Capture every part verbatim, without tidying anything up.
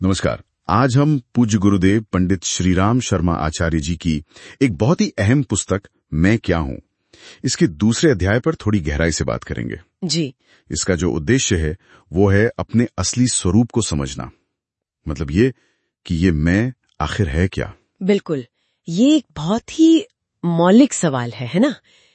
नमस्कार। आज हम पूज्य गुरुदेव पंडित श्रीराम शर्मा आचार्य जी की एक बहुत ही अहम पुस्तक मैं क्या हूं, इसके दूसरे अध्याय पर थोड़ी गहराई से बात करेंगे। जी। इसका जो उद्देश्य है वो है अपने असली स्वरूप को समझना। मतलब ये कि ये मैं आखिर है क्या। बिल्कुल, ये एक बहुत ही मौलिक सवाल है है ना,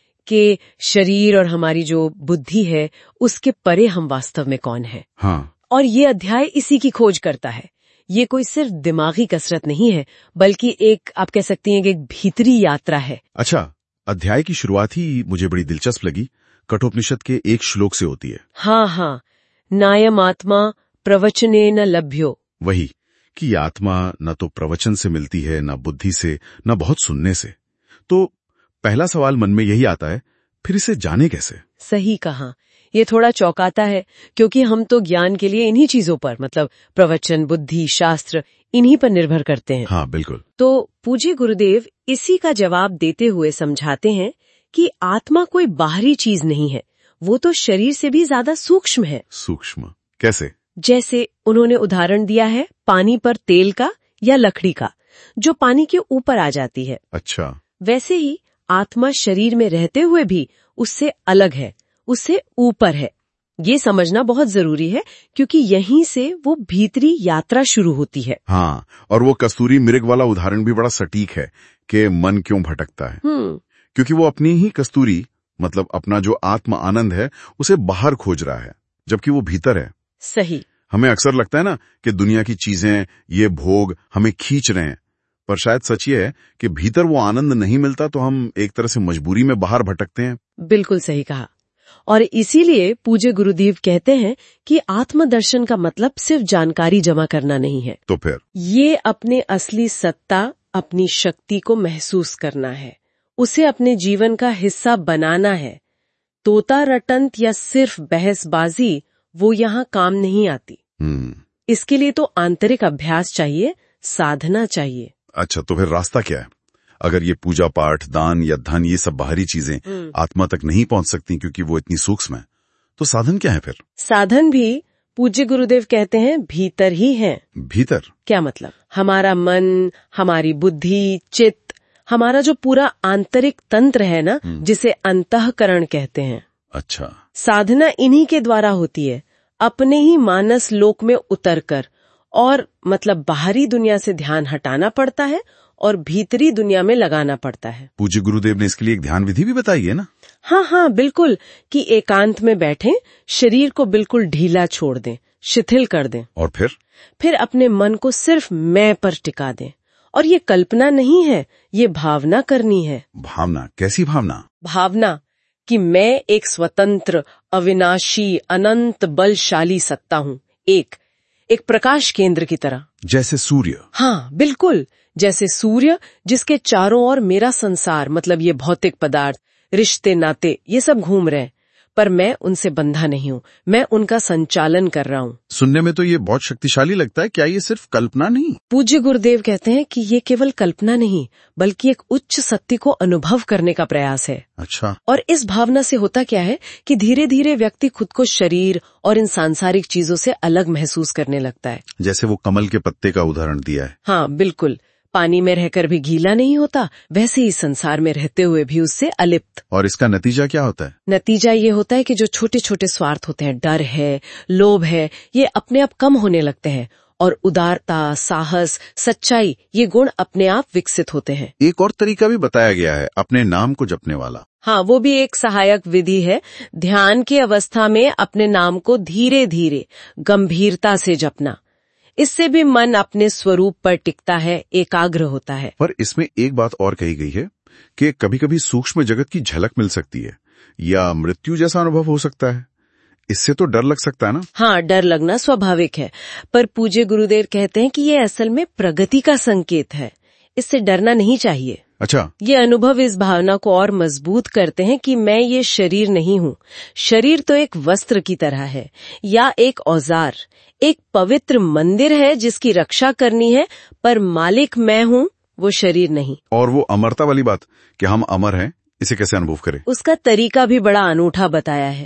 कि शरीर और हमारी जो बुद्धि है उसके परे हम वास्तव में कौन है। हाँ। और ये अध्याय इसी की खोज करता है। ये कोई सिर्फ दिमागी कसरत नहीं है, बल्कि एक आप कह सकती हैं कि एक भीतरी यात्रा है। अच्छा, अध्याय की शुरुआत ही मुझे बड़ी दिलचस्प लगी। कठोपनिषद के एक श्लोक से होती है। हाँ हाँ, नायम आत्मा प्रवचने न लभ्यो। वही कि आत्मा न तो प्रवचन से मिलती है, न बुद्धि से, न बहुत सुनने से। तो पहला सवाल मन में यही आता है, फिर इसे जाने कैसे। सही कहा। ये थोड़ा चौंकाता है, क्योंकि हम तो ज्ञान के लिए इन्हीं चीजों पर, मतलब प्रवचन, बुद्धि, शास्त्र, इन्हीं पर निर्भर करते हैं। हाँ बिल्कुल। तो पूज्य गुरुदेव इसी का जवाब देते हुए समझाते हैं कि आत्मा कोई बाहरी चीज नहीं है, वो तो शरीर से भी ज्यादा सूक्ष्म है। सूक्ष्म कैसे? जैसे उन्होंने उदाहरण दिया है पानी पर तेल का या लकड़ी का, जो पानी के ऊपर आ जाती है। अच्छा। वैसे ही आत्मा शरीर में रहते हुए भी उससे अलग है, उससे ऊपर है। ये समझना बहुत जरूरी है, क्योंकि यहीं से वो भीतरी यात्रा शुरू होती है। हाँ, और वो कस्तूरी मृग वाला उदाहरण भी बड़ा सटीक है कि मन क्यों भटकता है। हम्म क्योंकि वो अपनी ही कस्तूरी, मतलब अपना जो आत्म आनंद है, उसे बाहर खोज रहा है, जबकि वो भीतर है। सही। हमें अक्सर लगता है ना कि दुनिया की चीजें, ये भोग हमें खींच रहे हैं, पर शायद सच ये है कि भीतर वो आनंद नहीं मिलता तो हम एक तरह से मजबूरी में बाहर भटकते हैं। बिल्कुल सही कहा। और इसीलिए पूज्य गुरुदेव कहते हैं कि आत्मदर्शन का मतलब सिर्फ जानकारी जमा करना नहीं है। तो फिर ये अपने असली सत्ता, अपनी शक्ति को महसूस करना है, उसे अपने जीवन का हिस्सा बनाना है। तोता रटंत या सिर्फ बहसबाजी वो यहाँ काम नहीं आती। हम्म इसके लिए तो आंतरिक अभ्यास चाहिए, साधना चाहिए। अच्छा, तो फिर रास्ता क्या है? अगर ये पूजा पाठ, दान या धन, ये सब बाहरी चीजें आत्मा तक नहीं पहुंच सकती क्योंकि वो इतनी सूक्ष्म है, तो साधन क्या है फिर? साधन भी पूज्य गुरुदेव कहते हैं भीतर ही है। भीतर क्या मतलब? हमारा मन, हमारी बुद्धि, चित्त, हमारा जो पूरा आंतरिक तंत्र है ना, जिसे अंतःकरण कहते हैं। अच्छा। साधना इन्हीं के द्वारा होती है, अपने ही मानस लोक में उतरकर। और मतलब बाहरी दुनिया से ध्यान हटाना पड़ता है और भीतरी दुनिया में लगाना पड़ता है। पूज्य गुरुदेव ने इसके लिए एक ध्यान विधि भी बताई है ना? हाँ हाँ बिल्कुल, कि एकांत में बैठें, शरीर को बिल्कुल ढीला छोड़ दें, शिथिल कर दें, और फिर फिर अपने मन को सिर्फ मैं पर टिका दें। और ये कल्पना नहीं है, ये भावना करनी है। भावना? कैसी भावना? भावना कि मैं एक स्वतंत्र, अविनाशी, अनंत बलशाली सत्ता हूँ, एक एक प्रकाश केंद्र की तरह। जैसे सूर्य? हाँ बिल्कुल, जैसे सूर्य, जिसके चारों ओर मेरा संसार, मतलब ये भौतिक पदार्थ, रिश्ते, नाते, ये सब घूम रहे हैं, पर मैं उनसे बंधा नहीं हूँ, मैं उनका संचालन कर रहा हूँ। सुनने में तो ये बहुत शक्तिशाली लगता है। क्या ये सिर्फ कल्पना नहीं? पूज्य गुरुदेव कहते हैं कि ये केवल कल्पना नहीं, बल्कि एक उच्च सत्य को अनुभव करने का प्रयास है। अच्छा। और इस भावना से होता क्या है कि धीरे धीरे व्यक्ति खुद को शरीर और इन सांसारिक चीजों से अलग महसूस करने लगता है। जैसे वो कमल के पत्ते का उदाहरण दिया है। हाँ बिल्कुल, पानी में रहकर भी गीला नहीं होता, वैसे ही संसार में रहते हुए भी उससे अलिप्त। और इसका नतीजा क्या होता है? नतीजा ये होता है कि जो छोटे छोटे स्वार्थ होते हैं, डर है, लोभ है, ये अपने आप कम होने लगते हैं, और उदारता, साहस, सच्चाई, ये गुण अपने आप विकसित होते हैं। एक और तरीका भी बताया गया है, अपने नाम को जपने वाला। हाँ, वो भी एक सहायक विधि है। ध्यान की अवस्था में अपने नाम को धीरे धीरे, गंभीरता से जपना। इससे भी मन अपने स्वरूप पर टिकता है, एकाग्र होता है। पर इसमें एक बात और कही गई है कि कभी कभी सूक्ष्म जगत की झलक मिल सकती है, या मृत्यु जैसा अनुभव हो सकता है। इससे तो डर लग सकता है ना? हाँ, डर लगना स्वाभाविक है, पर पूज्य गुरुदेव कहते हैं कि ये असल में प्रगति का संकेत है, इससे डरना नहीं चाहिए। अच्छा। ये अनुभव इस भावना को और मजबूत करते हैं कि मैं ये शरीर नहीं हूँ। शरीर तो एक वस्त्र की तरह है, या एक औजार, एक पवित्र मंदिर है जिसकी रक्षा करनी है, पर मालिक मैं हूँ, वो शरीर नहीं। और वो अमरता वाली बात कि हम अमर हैं, इसे कैसे अनुभव करें? उसका तरीका भी बड़ा अनूठा बताया है।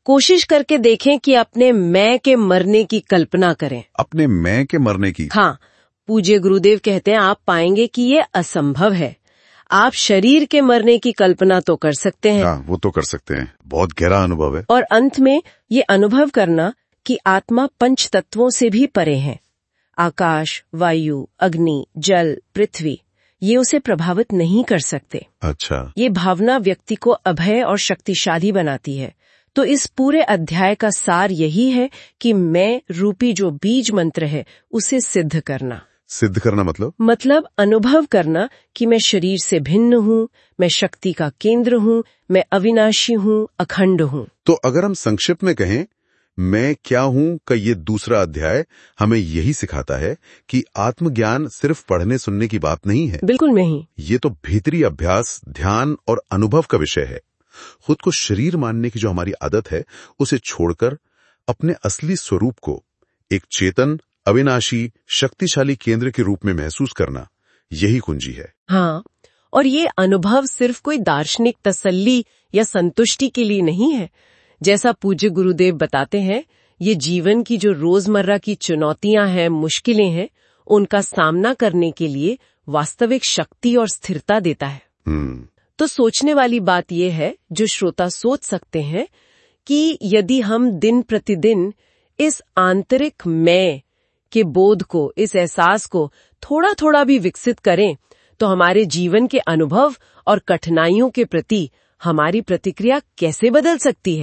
कोशिश करके देखें कि अपने मैं के मरने की कल्पना करें। अपने मैं के मरने की? हाँ, पूज्य गुरुदेव कहते हैं आप पाएंगे कि ये असंभव है। आप शरीर के मरने की कल्पना तो कर सकते हैं। हाँ, वो तो कर सकते हैं। बहुत गहरा अनुभव है। और अंत में ये अनुभव करना कि आत्मा पंच तत्वों से भी परे है। आकाश, वायु, अग्नि, जल, पृथ्वी, ये उसे प्रभावित नहीं कर सकते। अच्छा। ये भावना व्यक्ति को अभय और शक्तिशाली बनाती है। तो इस पूरे अध्याय का सार यही है कि मैं रूपी जो बीज मंत्र है उसे सिद्ध करना। सिद्ध करना मतलब? मतलब अनुभव करना कि मैं शरीर से भिन्न हूँ, मैं शक्ति का केंद्र हूँ, मैं अविनाशी हूँ, अखंड हूँ। तो अगर हम संक्षिप्त में कहें, मैं क्या हूँ का ये दूसरा अध्याय हमें यही सिखाता है कि आत्मज्ञान सिर्फ पढ़ने सुनने की बात नहीं है। बिल्कुल नहीं। ये तो भीतरी अभ्यास, ध्यान और अनुभव का विषय है। खुद को शरीर मानने की जो हमारी आदत है उसे छोड़कर अपने असली स्वरूप को एक चेतन, अविनाशी, शक्तिशाली केंद्र के रूप में महसूस करना, यही कुंजी है। हाँ, और ये अनुभव सिर्फ कोई दार्शनिक तसल्ली या संतुष्टि के लिए नहीं है। जैसा पूज्य गुरुदेव बताते हैं, ये जीवन की जो रोजमर्रा की चुनौतियां हैं, मुश्किलें हैं, उनका सामना करने के लिए वास्तविक शक्ति और स्थिरता देता है। हम्म। तो सोचने वाली बात यह है, जो श्रोता सोच सकते हैं, कि यदि हम दिन प्रतिदिन इस आंतरिक मैं के बोध को, इस एहसास को थोड़ा थोड़ा भी विकसित करें, तो हमारे जीवन के अनुभव और कठिनाइयों के प्रति हमारी प्रतिक्रिया कैसे बदल सकती है।